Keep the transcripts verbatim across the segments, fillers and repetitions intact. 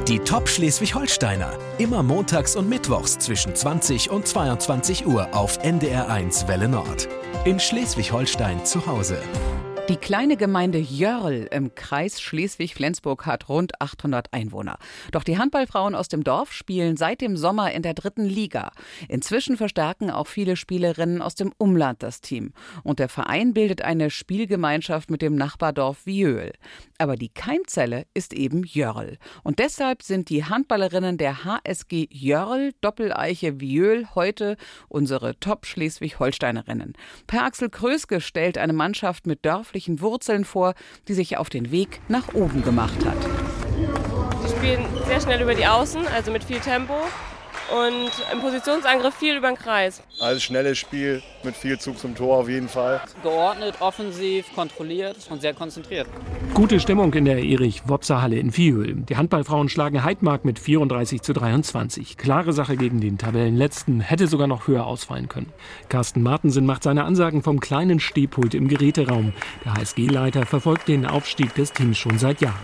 Die Top Schleswig-Holsteiner. Immer montags und mittwochs zwischen zwanzig und zweiundzwanzig Uhr auf N D R eins Welle Nord. In Schleswig-Holstein zu Hause. Die kleine Gemeinde Jörl im Kreis Schleswig-Flensburg hat rund achthundert Einwohner. Doch die Handballfrauen aus dem Dorf spielen seit dem Sommer in der dritten Liga. Inzwischen verstärken auch viele Spielerinnen aus dem Umland das Team. Und der Verein bildet eine Spielgemeinschaft mit dem Nachbardorf Viöl. Aber die Keimzelle ist eben Jörl. Und deshalb sind die Handballerinnen der H S G Jörl Doppeleiche Viöl heute unsere Top-Schleswig-Holsteinerinnen. Per Axel Kröske stellt eine Mannschaft mit dörflichen Wurzeln vor, die sich auf den Weg nach oben gemacht hat. Sie spielen sehr schnell über die Außen, also mit viel Tempo. Und im Positionsangriff viel über den Kreis. Also schnelles Spiel mit viel Zug zum Tor auf jeden Fall. Geordnet, offensiv, kontrolliert und sehr konzentriert. Gute Stimmung in der Erich-Wopser-Halle in Viöl. Die Handballfrauen schlagen Heidmark mit vierunddreißig zu dreiundzwanzig. Klare Sache gegen den Tabellenletzten, hätte sogar noch höher ausfallen können. Carsten Martensen macht seine Ansagen vom kleinen Stehpult im Geräteraum. Der H S G-Leiter verfolgt den Aufstieg des Teams schon seit Jahren.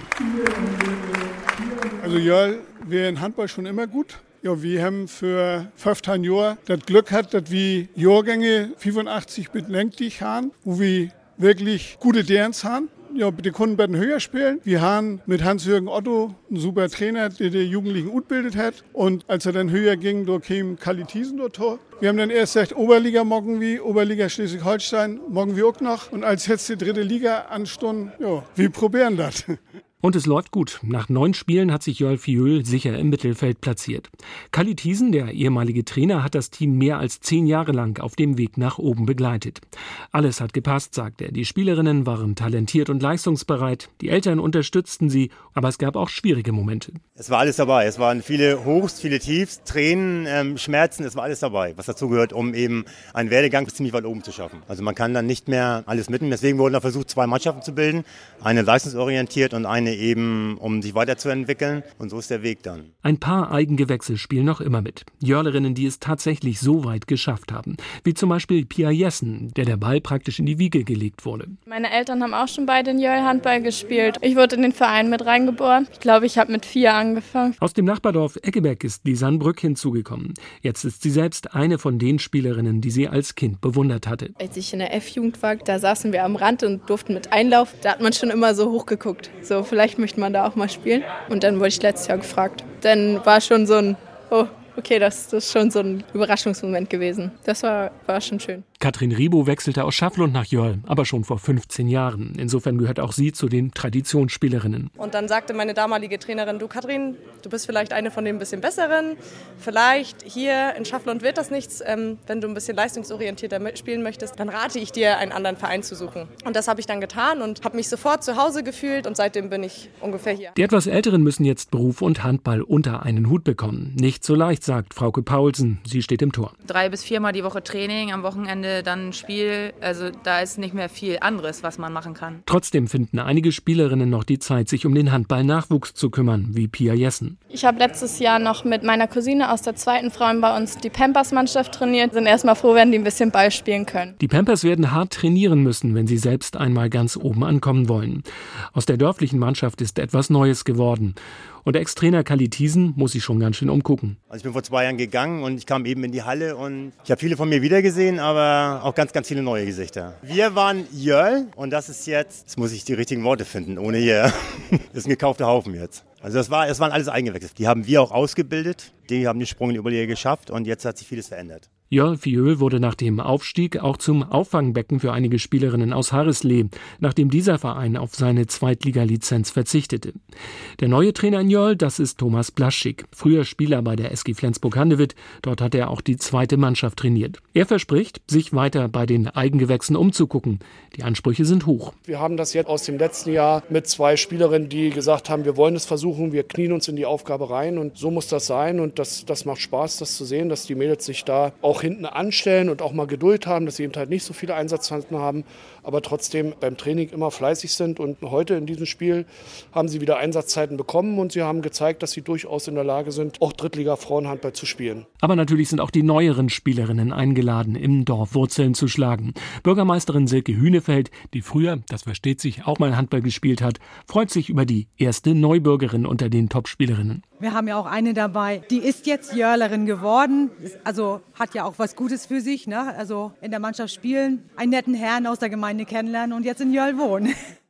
Also Jörl wäre in Handball schon immer gut. Ja, wir haben für fünfzehn Jahre das Glück gehabt, dass wir Jahrgänge fünfundachtzig bis neunzig haben, wo wir wirklich gute Dance haben. Ja, die Kunden werden höher spielen. Wir haben mit Hans-Jürgen Otto einen super Trainer, der die Jugendlichen ausgebildet hat. Und als er dann höher ging, da kam Kalli Thiesen dort. Wir haben dann erst gesagt, Oberliga morgen wie, Oberliga Schleswig-Holstein morgen wir auch noch. Und als jetzt die dritte Liga anstund, ja, wir probieren das. Und es läuft gut. Nach neun Spielen hat sich Jörl Viöl sicher im Mittelfeld platziert. Kalli Thiesen, der ehemalige Trainer, hat das Team mehr als zehn Jahre lang auf dem Weg nach oben begleitet. Alles hat gepasst, sagt er. Die Spielerinnen waren talentiert und leistungsbereit. Die Eltern unterstützten sie, aber es gab auch schwierige Momente. Es war alles dabei. Es waren viele Hochs, viele Tiefs, Tränen, ähm, Schmerzen. Es war alles dabei, was dazu gehört, um eben einen Werdegang bis ziemlich weit oben zu schaffen. Also man kann dann nicht mehr alles mitnehmen. Deswegen wurden da versucht, zwei Mannschaften zu bilden. Eine leistungsorientiert und eine eben, um sich weiterzuentwickeln. Und so ist der Weg dann. Ein paar Eigengewächse spielen noch immer mit. Jörlerinnen, die es tatsächlich so weit geschafft haben. Wie zum Beispiel Pia Jessen, der der Ball praktisch in die Wiege gelegt wurde. Meine Eltern haben auch schon beide in Jörl Handball gespielt. Ich wurde in den Verein mit reingeboren. Ich glaube, ich habe mit vier angefangen. Aus dem Nachbardorf Eggeberg ist Lisanne Brück hinzugekommen. Jetzt ist sie selbst eine von den Spielerinnen, die sie als Kind bewundert hatte. Als ich in der F-Jugend war, da saßen wir am Rand und durften mit Einlauf. Da hat man schon immer so hochgeguckt. So, vielleicht möchte man da auch mal spielen. Und dann wurde ich letztes Jahr gefragt. Dann war schon so ein, oh, okay, das, das ist schon so ein Überraschungsmoment gewesen. Das war, war schon schön. Katrin Ribo wechselte aus Schafflund nach Jörl, aber schon vor fünfzehn Jahren. Insofern gehört auch sie zu den Traditionsspielerinnen. Und dann sagte meine damalige Trainerin, du Katrin, du bist vielleicht eine von den bisschen Besseren. Vielleicht hier in Schafflund wird das nichts. Ähm, wenn du ein bisschen leistungsorientierter spielen möchtest, dann rate ich dir, einen anderen Verein zu suchen. Und das habe ich dann getan und habe mich sofort zu Hause gefühlt und seitdem bin ich ungefähr hier. Die etwas Älteren müssen jetzt Beruf und Handball unter einen Hut bekommen. Nicht so leicht, sagt Frauke Paulsen. Sie steht im Tor. Drei bis viermal die Woche Training, am Wochenende dann ein Spiel. Also da ist nicht mehr viel anderes, was man machen kann. Trotzdem finden einige Spielerinnen noch die Zeit, sich um den Handball-Nachwuchs zu kümmern, wie Pia Jessen. Ich habe letztes Jahr noch mit meiner Cousine aus der zweiten Frauen bei uns die Pampers-Mannschaft trainiert. Sind erstmal froh, wenn die ein bisschen Ball spielen können. Die Pampers werden hart trainieren müssen, wenn sie selbst einmal ganz oben ankommen wollen. Aus der dörflichen Mannschaft ist etwas Neues geworden. Und der Ex-Trainer Kalli Thiesen muss sich schon ganz schön umgucken. Also ich bin vor zwei Jahren gegangen und ich kam eben in die Halle und ich habe viele von mir wiedergesehen, aber auch ganz, ganz viele neue Gesichter. Wir waren Jörl und das ist jetzt, jetzt muss ich die richtigen Worte finden, ohne hier, das ist ein gekaufter Haufen jetzt. Also das, war, das waren alles Eigengewächse. Die haben wir auch ausgebildet, die haben den Sprung in die Oberliga geschafft und jetzt hat sich vieles verändert. Jörl Viöl wurde nach dem Aufstieg auch zum Auffangbecken für einige Spielerinnen aus Harreslee, nachdem dieser Verein auf seine Zweitliga-Lizenz verzichtete. Der neue Trainer in Jörl, das ist Thomas Blaschik, früher Spieler bei der S G Flensburg-Handewitt. Dort hat er auch die zweite Mannschaft trainiert. Er verspricht, sich weiter bei den Eigengewächsen umzugucken. Die Ansprüche sind hoch. Wir haben das jetzt aus dem letzten Jahr mit zwei Spielerinnen, die gesagt haben, wir wollen es versuchen, wir knien uns in die Aufgabe rein und so muss das sein und das, das macht Spaß, das zu sehen, dass die Mädels sich da auch hinten anstellen und auch mal Geduld haben, dass sie eben halt nicht so viele Einsatzzeiten haben, aber trotzdem beim Training immer fleißig sind. Und heute in diesem Spiel haben sie wieder Einsatzzeiten bekommen und sie haben gezeigt, dass sie durchaus in der Lage sind, auch Drittliga-Frauenhandball zu spielen. Aber natürlich sind auch die neueren Spielerinnen eingeladen, im Dorf Wurzeln zu schlagen. Bürgermeisterin Silke Hünefeld, die früher, das versteht sich, auch mal Handball gespielt hat, freut sich über die erste Neubürgerin unter den Topspielerinnen. Wir haben ja auch eine dabei, die ist jetzt Jörlerin geworden, also hat ja auch was Gutes für sich, ne? Also in der Mannschaft spielen, einen netten Herrn aus der Gemeinde kennenlernen und jetzt in Jörl wohnen.